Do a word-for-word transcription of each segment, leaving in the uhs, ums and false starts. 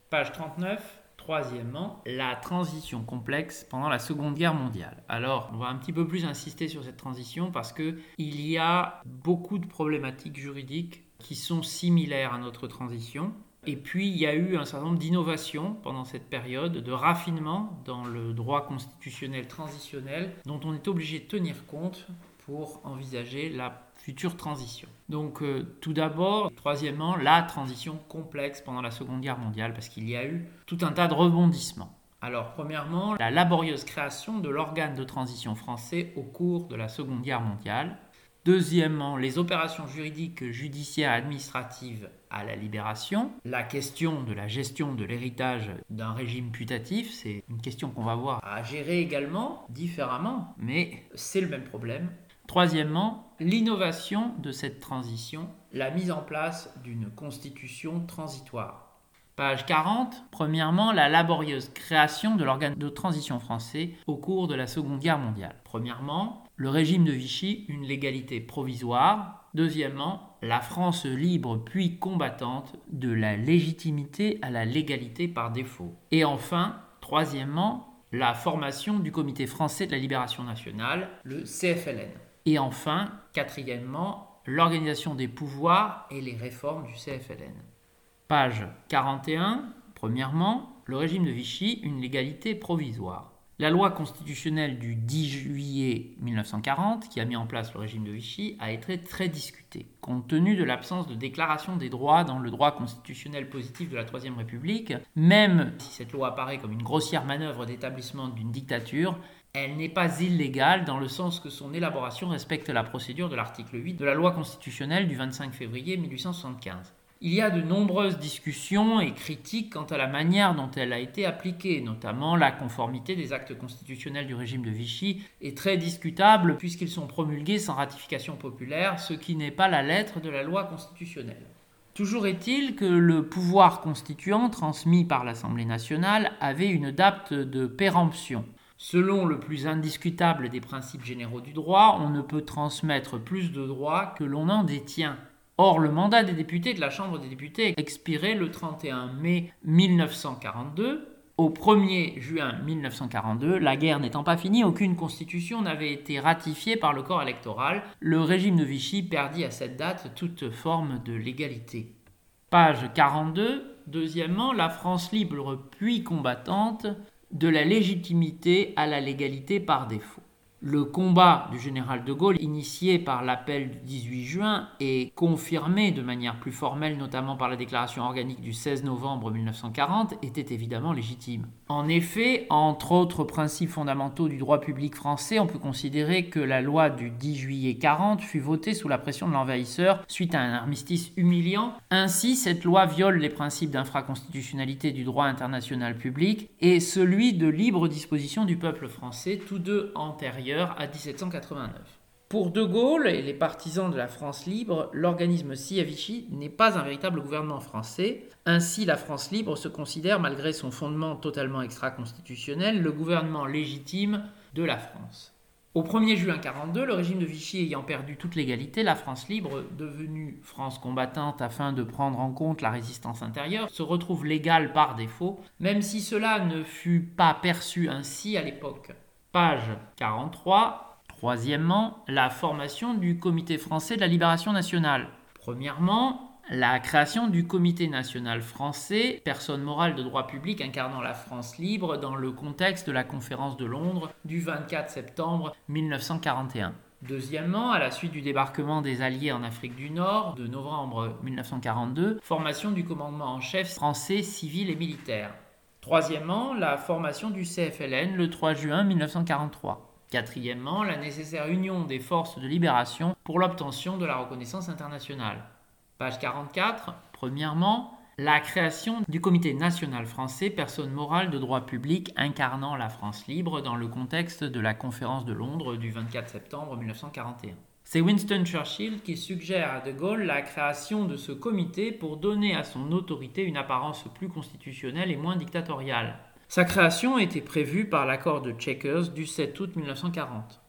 Page trente-neuf. Troisièmement, la transition complexe pendant la Seconde Guerre mondiale. Alors, on va un petit peu plus insister sur cette transition parce qu'il y a beaucoup de problématiques juridiques qui sont similaires à notre transition. Et puis, il y a eu un certain nombre d'innovations pendant cette période, de raffinement dans le droit constitutionnel transitionnel dont on est obligé de tenir compte pour envisager la future transition. Donc euh, tout d'abord, troisièmement, la transition complexe pendant la Seconde Guerre mondiale parce qu'il y a eu tout un tas de rebondissements. Alors premièrement, la laborieuse création de l'organe de transition français au cours de la Seconde Guerre mondiale. Deuxièmement, les opérations juridiques, judiciaires et administratives à la Libération. La question de la gestion de l'héritage d'un régime putatif, c'est une question qu'on va voir à gérer également, différemment, mais c'est le même problème. Troisièmement, l'innovation de cette transition, la mise en place d'une constitution transitoire. Page quarante. Premièrement, la laborieuse création de l'organe de transition français au cours de la Seconde Guerre mondiale. Premièrement, le régime de Vichy, une légalité provisoire. Deuxièmement, la France libre puis combattante, de la légitimité à la légalité par défaut. Et enfin, troisièmement, la formation du Comité français de la libération nationale, le C F L N. Et enfin, quatrièmement, l'organisation des pouvoirs et les réformes du C F L N. Page quarante et un. Premièrement, le régime de Vichy, une légalité provisoire. La loi constitutionnelle du dix juillet mille neuf cent quarante, qui a mis en place le régime de Vichy, a été très discutée. Compte tenu de l'absence de déclaration des droits dans le droit constitutionnel positif de la Troisième République, même si cette loi apparaît comme une grossière manœuvre d'établissement d'une dictature, elle n'est pas illégale dans le sens que son élaboration respecte la procédure de l'article huit de la loi constitutionnelle du vingt-cinq février mille huit cent soixante-quinze. Il y a de nombreuses discussions et critiques quant à la manière dont elle a été appliquée, notamment la conformité des actes constitutionnels du régime de Vichy est très discutable puisqu'ils sont promulgués sans ratification populaire, ce qui n'est pas la lettre de la loi constitutionnelle. Toujours est-il que le pouvoir constituant transmis par l'Assemblée nationale avait une date de péremption. Selon le plus indiscutable des principes généraux du droit, on ne peut transmettre plus de droits que l'on en détient. Or, le mandat des députés de la Chambre des députés expirait le trente et un mai mille neuf cent quarante-deux. Au premier juin mille neuf cent quarante-deux, la guerre n'étant pas finie, aucune constitution n'avait été ratifiée par le corps électoral. Le régime de Vichy perdit à cette date toute forme de légalité. Page quarante-deux. Deuxièmement, la France libre puis combattante, de la légitimité à la légalité par défaut. Le combat du général de Gaulle, initié par l'appel du dix-huit juin et confirmé de manière plus formelle, notamment par la déclaration organique du seize novembre mille neuf cent quarante, était évidemment légitime. En effet, entre autres principes fondamentaux du droit public français, on peut considérer que la loi du dix juillet quarante fut votée sous la pression de l'envahisseur suite à un armistice humiliant. Ainsi, cette loi viole les principes d'infraconstitutionnalité du droit international public et celui de libre disposition du peuple français, tous deux antérieurs à dix-sept cent quatre-vingt-neuf. Pour De Gaulle et les partisans de la France libre, l'organisme sis à Vichy n'est pas un véritable gouvernement français. Ainsi, la France libre se considère, malgré son fondement totalement extra-constitutionnel, le gouvernement légitime de la France. Au premier juin mille neuf cent quarante-deux, le régime de Vichy ayant perdu toute légalité, la France libre, devenue France combattante afin de prendre en compte la résistance intérieure, se retrouve légale par défaut, même si cela ne fut pas perçu ainsi à l'époque. Page quarante-trois. Troisièmement, la formation du Comité français de la libération nationale. Premièrement, la création du Comité national français, personne morale de droit public incarnant la France libre dans le contexte de la conférence de Londres du vingt-quatre septembre mille neuf cent quarante et un. Deuxièmement, à la suite du débarquement des Alliés en Afrique du Nord de novembre mille neuf cent quarante-deux, formation du commandement en chef français civil et militaire. Troisièmement, la formation du C F L N le trois juin mille neuf cent quarante-trois. Quatrièmement, la nécessaire union des forces de libération pour l'obtention de la reconnaissance internationale. Page quarante-quatre. Premièrement, la création du Comité national français, personne morale de droit public incarnant la France libre dans le contexte de la conférence de Londres du vingt-quatre septembre mille neuf cent quarante et un. C'est Winston Churchill qui suggère à De Gaulle la création de ce comité pour donner à son autorité une apparence plus constitutionnelle et moins dictatoriale. Sa création était prévue par l'accord de Chequers du sept août mille neuf cent quarante.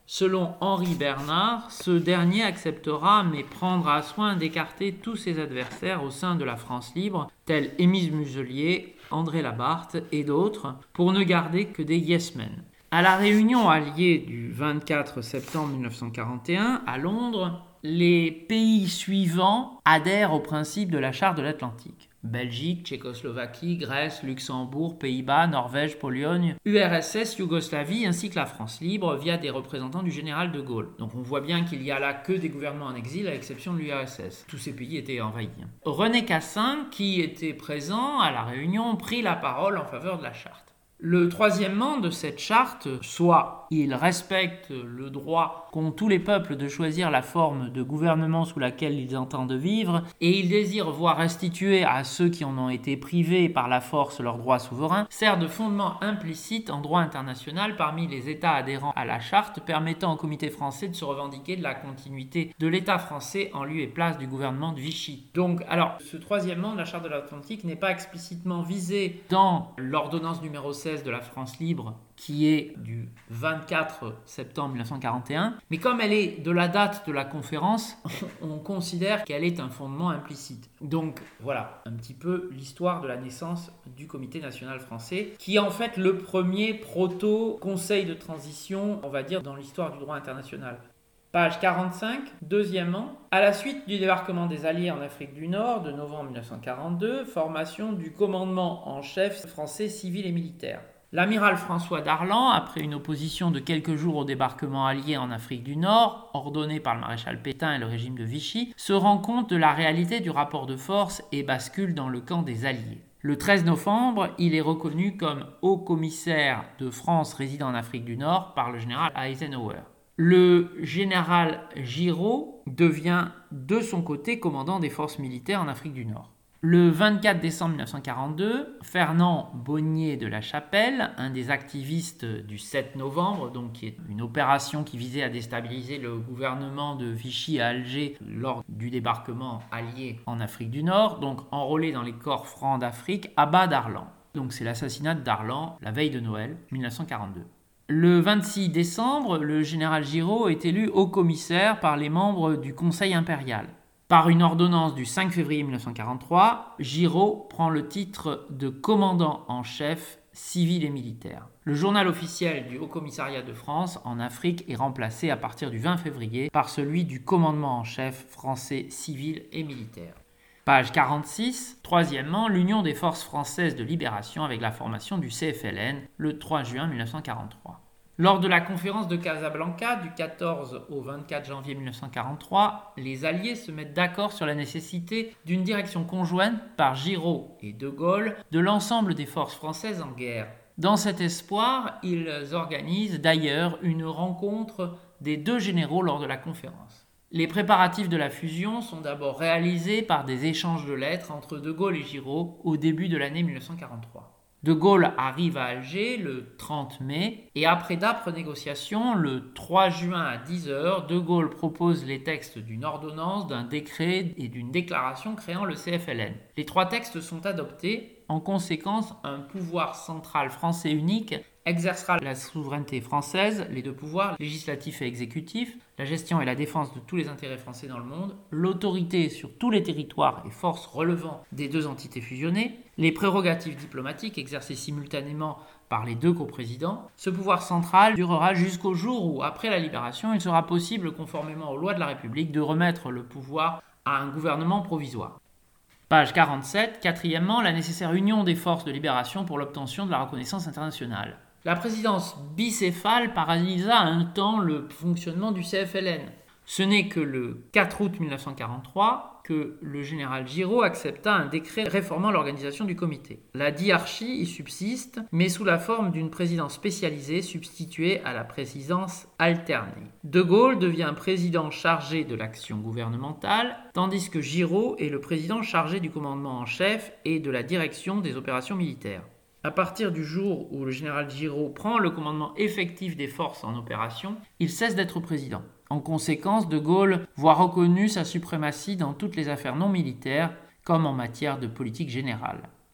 Selon Henri Bernard, ce dernier acceptera mais prendra soin d'écarter tous ses adversaires au sein de la France libre, tels Émile Muselier, André Labarthe et d'autres, pour ne garder que des yes-men. À la réunion alliée du vingt-quatre septembre mille neuf cent quarante et un à Londres, les pays suivants adhèrent au principe de la Charte de l'Atlantique. Belgique, Tchécoslovaquie, Grèce, Luxembourg, Pays-Bas, Norvège, Pologne, U R S S, Yougoslavie ainsi que la France libre via des représentants du général de Gaulle. Donc on voit bien qu'il y a là que des gouvernements en exil à l'exception de l'U R S S. Tous ces pays étaient envahis. René Cassin, qui était présent à la réunion, prit la parole en faveur de la charte. Le troisièmement de cette charte, soit il respecte le droit qu'ont tous les peuples de choisir la forme de gouvernement sous laquelle ils entendent vivre, et il désire voir restituer à ceux qui en ont été privés par la force leurs droits souverains, sert de fondement implicite en droit international parmi les États adhérents à la charte, permettant au comité français de se revendiquer de la continuité de l'État français en lieu et place du gouvernement de Vichy. Donc, alors, ce troisièmement de la charte de l'Atlantique n'est pas explicitement visé dans l'ordonnance numéro seize de la France libre, qui est du vingt-quatre septembre mille neuf cent quarante et un, mais comme elle est de la date de la conférence, on considère qu'elle est un fondement implicite. Donc voilà un petit peu l'histoire de la naissance du Comité national français, qui est en fait le premier proto-conseil de transition, on va dire, dans l'histoire du droit international. Page quarante-cinq, deuxièmement, à la suite du débarquement des Alliés en Afrique du Nord de novembre mille neuf cent quarante-deux, formation du commandement en chef français civil et militaire. L'amiral François Darlan, après une opposition de quelques jours au débarquement allié en Afrique du Nord, ordonné par le maréchal Pétain et le régime de Vichy, se rend compte de la réalité du rapport de force et bascule dans le camp des Alliés. Le treize novembre, il est reconnu comme haut commissaire de France résidant en Afrique du Nord par le général Eisenhower. Le général Giraud devient de son côté commandant des forces militaires en Afrique du Nord. Le vingt-quatre décembre mille neuf cent quarante-deux, Fernand Bonnier de la Chapelle, un des activistes du sept novembre, donc qui est une opération qui visait à déstabiliser le gouvernement de Vichy à Alger lors du débarquement allié en Afrique du Nord, donc enrôlé dans les corps francs d'Afrique, abat Darlan. Donc c'est l'assassinat de Darlan la veille de Noël mille neuf cent quarante-deux. Le vingt-six décembre, le général Giraud est élu haut commissaire par les membres du Conseil impérial. Par une ordonnance du cinq février mille neuf cent quarante-trois, Giraud prend le titre de commandant en chef civil et militaire. Le journal officiel du Haut Commissariat de France en Afrique est remplacé à partir du vingt février par celui du commandement en chef français civil et militaire. Page quarante-six, troisièmement, l'Union des forces françaises de libération avec la formation du C F L N le trois juin mille neuf cent quarante-trois. Lors de la conférence de Casablanca du quatorze au vingt-quatre janvier mille neuf cent quarante-trois, les Alliés se mettent d'accord sur la nécessité d'une direction conjointe par Giraud et De Gaulle de l'ensemble des forces françaises en guerre. Dans cet espoir, ils organisent d'ailleurs une rencontre des deux généraux lors de la conférence. Les préparatifs de la fusion sont d'abord réalisés par des échanges de lettres entre De Gaulle et Giraud au début de l'année mille neuf cent quarante-trois. De Gaulle arrive à Alger le trente mai et après d'âpres négociations, le trois juin à dix heures, De Gaulle propose les textes d'une ordonnance, d'un décret et d'une déclaration créant le C F L N. Les trois textes sont adoptés. En conséquence, un pouvoir central français unique exercera la souveraineté française, les deux pouvoirs, législatif et exécutif, la gestion et la défense de tous les intérêts français dans le monde, l'autorité sur tous les territoires et forces relevant des deux entités fusionnées, les prérogatives diplomatiques exercées simultanément par les deux coprésidents. Ce pouvoir central durera jusqu'au jour où, après la libération, il sera possible, conformément aux lois de la République, de remettre le pouvoir à un gouvernement provisoire. Page quarante-sept, quatrièmement, la nécessaire union des forces de libération pour l'obtention de la reconnaissance internationale. La présidence bicéphale paralysa un temps le fonctionnement du C F L N. Ce n'est que le quatre août mille neuf cent quarante-trois que le général Giraud accepta un décret réformant l'organisation du comité. La diarchie y subsiste, mais sous la forme d'une présidence spécialisée substituée à la présidence alternée. De Gaulle devient président chargé de l'action gouvernementale, tandis que Giraud est le président chargé du commandement en chef et de la direction des opérations militaires. À partir du jour où le général Giraud prend le commandement effectif des forces en opération, il cesse d'être président. En conséquence, De Gaulle voit reconnue sa suprématie dans toutes les affaires non militaires, comme en matière de politique générale.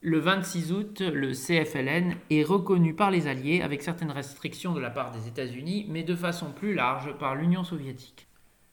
Le vingt-six août, le C F L N est reconnu par les Alliés avec certaines restrictions de la part des États-Unis, mais de façon plus large par l'Union soviétique.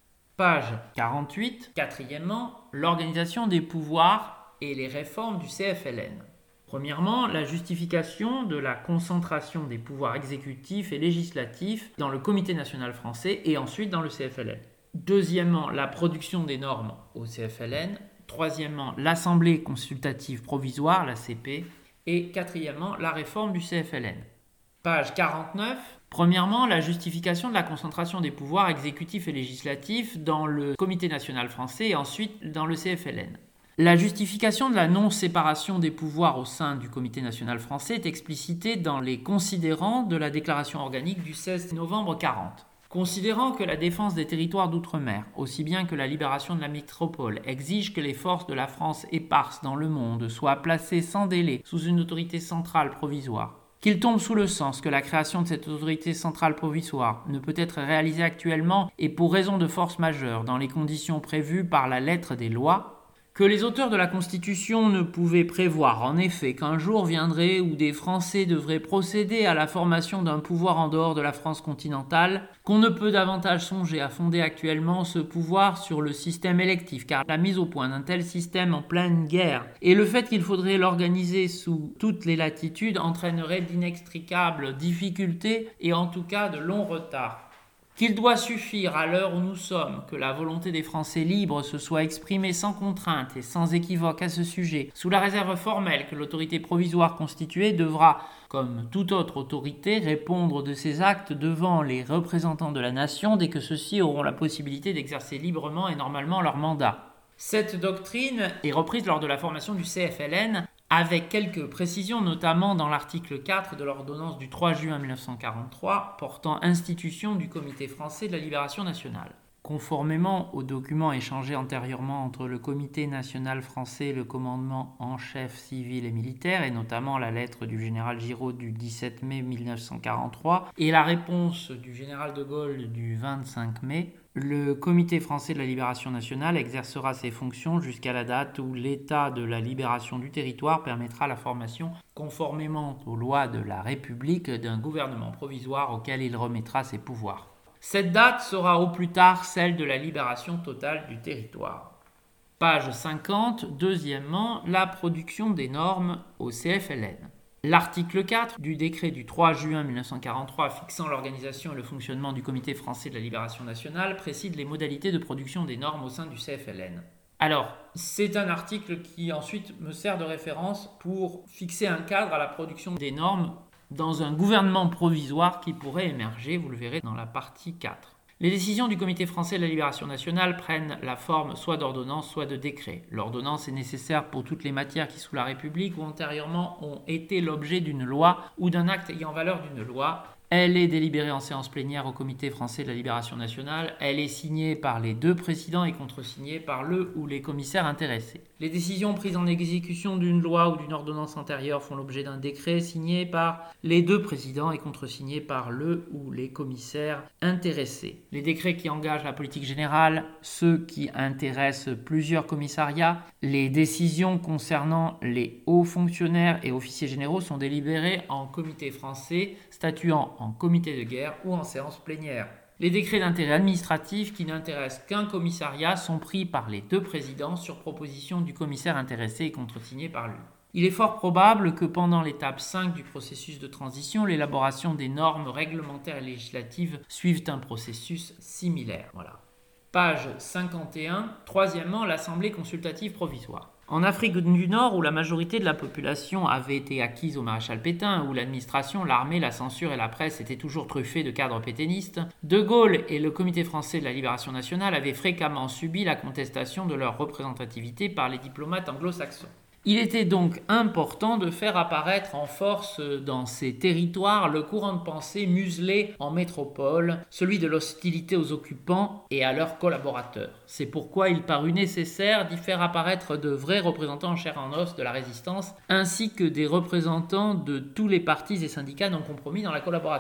Page quarante-huit. Quatrièmement, l'organisation des pouvoirs et les réformes du C F L N. Premièrement, la justification de la concentration des pouvoirs exécutifs et législatifs dans le Comité national français et ensuite dans le C F L N. Deuxièmement, la production des normes au C F L N. Troisièmement, l'Assemblée consultative provisoire, la C P. Et quatrièmement, la réforme du C F L N. Page quarante-neuf. Premièrement, la justification de la concentration des pouvoirs exécutifs et législatifs dans le Comité national français et ensuite dans le C F L N. La justification de la non-séparation des pouvoirs au sein du Comité national français est explicitée dans les considérants de la déclaration organique du seize novembre quarante. Considérant que la défense des territoires d'outre-mer, aussi bien que la libération de la métropole, exige que les forces de la France éparses dans le monde soient placées sans délai sous une autorité centrale provisoire, qu'il tombe sous le sens que la création de cette autorité centrale provisoire ne peut être réalisée actuellement et pour raison de force majeure dans les conditions prévues par la lettre des lois, que les auteurs de la Constitution ne pouvaient prévoir en effet qu'un jour viendrait où des Français devraient procéder à la formation d'un pouvoir en dehors de la France continentale, qu'on ne peut davantage songer à fonder actuellement ce pouvoir sur le système électif, car la mise au point d'un tel système en pleine guerre et le fait qu'il faudrait l'organiser sous toutes les latitudes entraînerait d'inextricables difficultés et en tout cas de longs retards. Qu'il doit suffire à l'heure où nous sommes que la volonté des Français libres se soit exprimée sans contrainte et sans équivoque à ce sujet, sous la réserve formelle que l'autorité provisoire constituée devra, comme toute autre autorité, répondre de ses actes devant les représentants de la nation dès que ceux-ci auront la possibilité d'exercer librement et normalement leur mandat. Cette doctrine est reprise lors de la formation du C F L N, avec quelques précisions, notamment dans l'article quatre de l'ordonnance du trois juin mille neuf cent quarante-trois portant institution du Comité français de la libération nationale. Conformément aux documents échangés antérieurement entre le Comité national français et le commandement en chef civil et militaire, et notamment la lettre du général Giraud du dix-sept mai mille neuf cent quarante-trois et la réponse du général de Gaulle du vingt-cinq mai, le Comité français de la libération nationale exercera ses fonctions jusqu'à la date où l'état de la libération du territoire permettra la formation, conformément aux lois de la République, d'un gouvernement provisoire auquel il remettra ses pouvoirs. Cette date sera au plus tard celle de la libération totale du territoire. Page cinquante. Deuxièmement, la production des normes au C F L N. L'article quatre du décret du trois juin mille neuf cent quarante-trois fixant l'organisation et le fonctionnement du Comité français de la libération nationale précise les modalités de production des normes au sein du C F L N. Alors, c'est un article qui ensuite me sert de référence pour fixer un cadre à la production des normes dans un gouvernement provisoire qui pourrait émerger, vous le verrez dans la partie quatre. Les décisions du Comité français de la libération nationale prennent la forme soit d'ordonnance, soit de décret. L'ordonnance est nécessaire pour toutes les matières qui, sous la République ou antérieurement, ont été l'objet d'une loi ou d'un acte ayant valeur d'une loi. Elle est délibérée en séance plénière au Comité français de la libération nationale. Elle est signée par les deux présidents et contresignée par le ou les commissaires intéressés. Les décisions prises en exécution d'une loi ou d'une ordonnance antérieure font l'objet d'un décret signé par les deux présidents et contresigné par le ou les commissaires intéressés. Les décrets qui engagent la politique générale, ceux qui intéressent plusieurs commissariats, les décisions concernant les hauts fonctionnaires et officiers généraux sont délibérés en comité français, statuant en comité de guerre ou en séance plénière. Les décrets d'intérêt administratif qui n'intéressent qu'un commissariat sont pris par les deux présidents sur proposition du commissaire intéressé et contresignés par lui. Il est fort probable que pendant l'étape cinq du processus de transition, l'élaboration des normes réglementaires et législatives suive un processus similaire. Voilà. Page cinquante et un. Troisièmement, l'Assemblée consultative provisoire. En Afrique du Nord, où la majorité de la population avait été acquise au maréchal Pétain, où l'administration, l'armée, la censure et la presse étaient toujours truffées de cadres pétainistes, De Gaulle et le Comité français de la libération nationale avaient fréquemment subi la contestation de leur représentativité par les diplomates anglo-saxons. Il était donc important de faire apparaître en force dans ces territoires le courant de pensée muselé en métropole, celui de l'hostilité aux occupants et à leurs collaborateurs. C'est pourquoi il parut nécessaire d'y faire apparaître de vrais représentants en chair et en os de la résistance, ainsi que des représentants de tous les partis et syndicats non compromis dans la collaboration.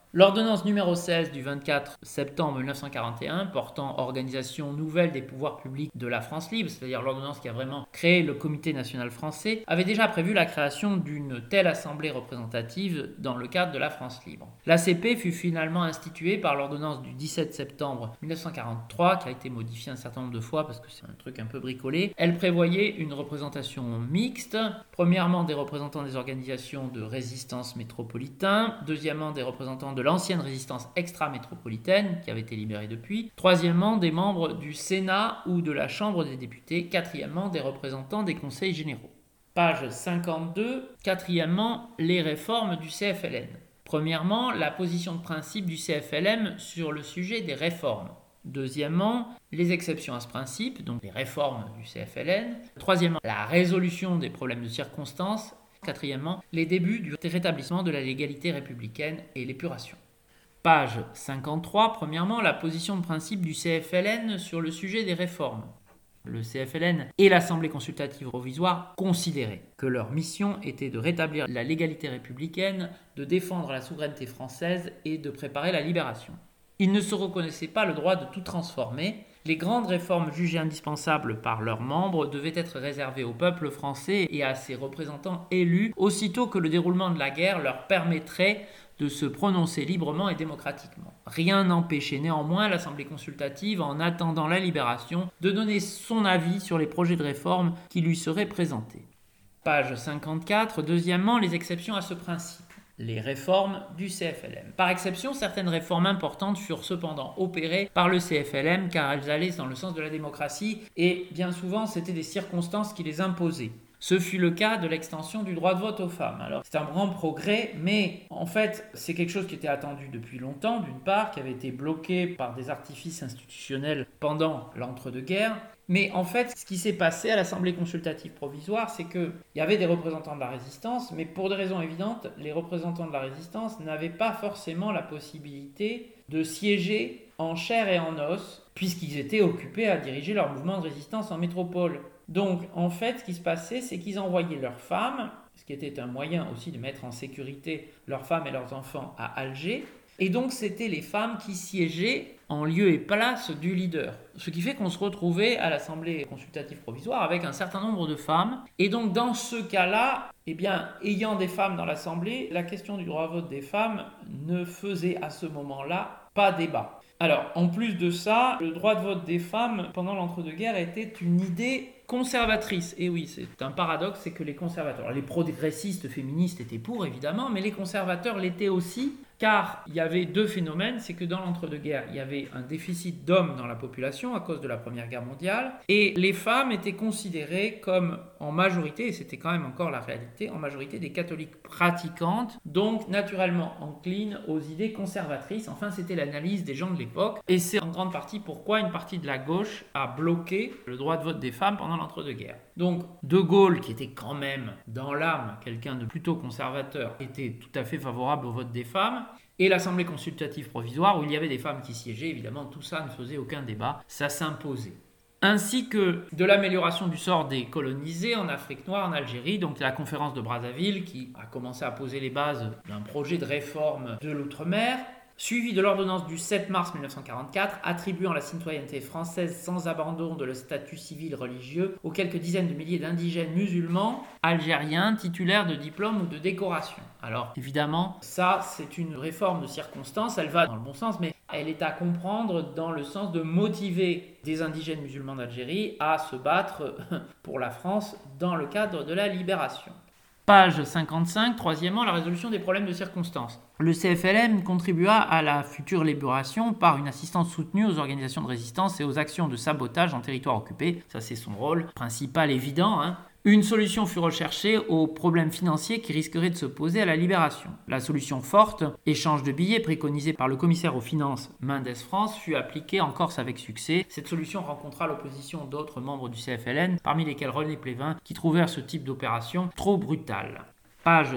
L'ordonnance numéro seize du vingt-quatre septembre mille neuf cent quarante et un portant organisation nouvelle des pouvoirs publics de la France libre, c'est-à-dire l'ordonnance qui a vraiment créé le Comité national français, avait déjà prévu la création d'une telle assemblée représentative dans le cadre de la France libre. L'A C P fut finalement instituée par l'ordonnance du dix-sept septembre mille neuf cent quarante-trois, qui a été modifiée un certain nombre de fois parce que c'est un truc un peu bricolé. Elle prévoyait une représentation mixte, premièrement des représentants des organisations de résistance métropolitain, deuxièmement des représentants de de l'ancienne résistance extra-métropolitaine qui avait été libérée depuis, troisièmement des membres du Sénat ou de la Chambre des députés, quatrièmement des représentants des conseils généraux. Page cinquante-deux, quatrièmement les réformes du C F L N. Premièrement, la position de principe du C F L M sur le sujet des réformes. Deuxièmement, les exceptions à ce principe, donc les réformes du C F L N. Troisièmement, la résolution des problèmes de circonstance. Quatrièmement, les débuts du rétablissement de la légalité républicaine et l'épuration. Page cinquante-trois, premièrement, la position de principe du C F L N sur le sujet des réformes. Le C F L N et l'Assemblée consultative provisoire considéraient que leur mission était de rétablir la légalité républicaine, de défendre la souveraineté française et de préparer la libération. Ils ne se reconnaissaient pas le droit de tout transformer. Les grandes réformes jugées indispensables par leurs membres devaient être réservées au peuple français et à ses représentants élus, aussitôt que le déroulement de la guerre leur permettrait de se prononcer librement et démocratiquement. Rien n'empêchait néanmoins l'Assemblée consultative, en attendant la libération, de donner son avis sur les projets de réforme qui lui seraient présentés. Page cinquante-quatre, deuxièmement, les exceptions à ce principe. Les réformes du C F L M. Par exception, certaines réformes importantes furent cependant opérées par le C F L M car elles allaient dans le sens de la démocratie et bien souvent c'était des circonstances qui les imposaient. Ce fut le cas de l'extension du droit de vote aux femmes. Alors, c'est un grand progrès, mais en fait, c'est quelque chose qui était attendu depuis longtemps, d'une part, qui avait été bloqué par des artifices institutionnels pendant l'entre-deux-guerres. Mais en fait, ce qui s'est passé à l'Assemblée consultative provisoire, c'est qu'il y avait des représentants de la résistance, mais pour des raisons évidentes, les représentants de la résistance n'avaient pas forcément la possibilité de siéger en chair et en os, puisqu'ils étaient occupés à diriger leur mouvement de résistance en métropole. Donc, en fait, ce qui se passait, c'est qu'ils envoyaient leurs femmes, ce qui était un moyen aussi de mettre en sécurité leurs femmes et leurs enfants à Alger. Et donc, c'était les femmes qui siégeaient en lieu et place du leader. Ce qui fait qu'on se retrouvait à l'Assemblée consultative provisoire avec un certain nombre de femmes. Et donc, dans ce cas-là, eh bien, ayant des femmes dans l'Assemblée, la question du droit à vote des femmes ne faisait à ce moment-là pas débat. Alors, en plus de ça, le droit de vote des femmes pendant l'entre-deux-guerres était une idée conservatrice. Et oui, c'est un paradoxe, c'est que les conservateurs, les progressistes féministes étaient pour évidemment, mais les conservateurs l'étaient aussi, car il y avait deux phénomènes, c'est que dans l'entre-deux-guerres, il y avait un déficit d'hommes dans la population à cause de la Première Guerre mondiale, et les femmes étaient considérées comme en majorité, et c'était quand même encore la réalité, en majorité des catholiques pratiquantes, donc naturellement enclines aux idées conservatrices. Enfin, c'était l'analyse des gens de l'époque, et c'est en grande partie pourquoi une partie de la gauche a bloqué le droit de vote des femmes pendant l'entre-deux-guerres. Donc, De Gaulle, qui était quand même dans l'âme quelqu'un de plutôt conservateur, était tout à fait favorable au vote des femmes. Et l'Assemblée consultative provisoire, où il y avait des femmes qui siégeaient, évidemment, tout ça ne faisait aucun débat, ça s'imposait. Ainsi que de l'amélioration du sort des colonisés en Afrique noire, en Algérie, donc la conférence de Brazzaville qui a commencé à poser les bases d'un projet de réforme de l'outre-mer, suivi de l'ordonnance du sept mars mille neuf cent quarante-quatre attribuant la citoyenneté française sans abandon de le statut civil religieux aux quelques dizaines de milliers d'indigènes musulmans algériens titulaires de diplômes ou de décorations. Alors évidemment, ça c'est une réforme de circonstance, elle va dans le bon sens, mais elle est à comprendre dans le sens de motiver des indigènes musulmans d'Algérie à se battre pour la France dans le cadre de la libération. Page cinquante-cinq, troisièmement, la résolution des problèmes de circonstance. Le C F L M contribua à la future libération par une assistance soutenue aux organisations de résistance et aux actions de sabotage en territoire occupé. Ça, c'est son rôle principal évident, hein. Une solution fut recherchée aux problèmes financiers qui risqueraient de se poser à la libération. La solution forte, échange de billets préconisé par le commissaire aux finances Mendes France, fut appliquée en Corse avec succès. Cette solution rencontra l'opposition d'autres membres du C F L N, parmi lesquels René Plévin, qui trouvèrent ce type d'opération trop brutale. Page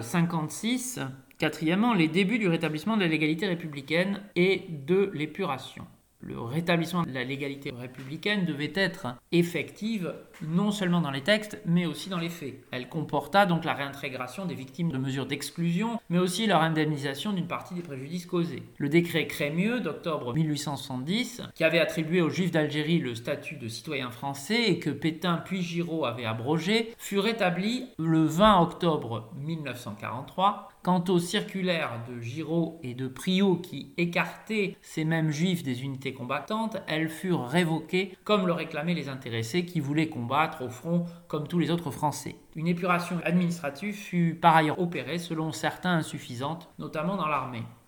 cinquante-six, quatrièmement, les débuts du rétablissement de la légalité républicaine et de l'épuration. le rétablissement de la légalité républicaine devait être effective non seulement dans les textes, mais aussi dans les faits. Elle comporta donc la réintégration des victimes de mesures d'exclusion, mais aussi leur indemnisation d'une partie des préjudices causés. Le décret Crémieux d'octobre mille huit cent soixante-dix, qui avait attribué aux Juifs d'Algérie le statut de citoyen français et que Pétain puis Giraud avaient abrogé, fut rétabli le vingt octobre mille neuf cent quarante-trois. Quant aux circulaires de Giraud et de Priot qui écartaient ces mêmes juifs des unités combattantes, elles furent révoquées comme le réclamaient les intéressés qui voulaient combattre au front comme tous les autres Français. Une épuration administrative fut par ailleurs opérée, selon certains insuffisante, notamment dans l'armée.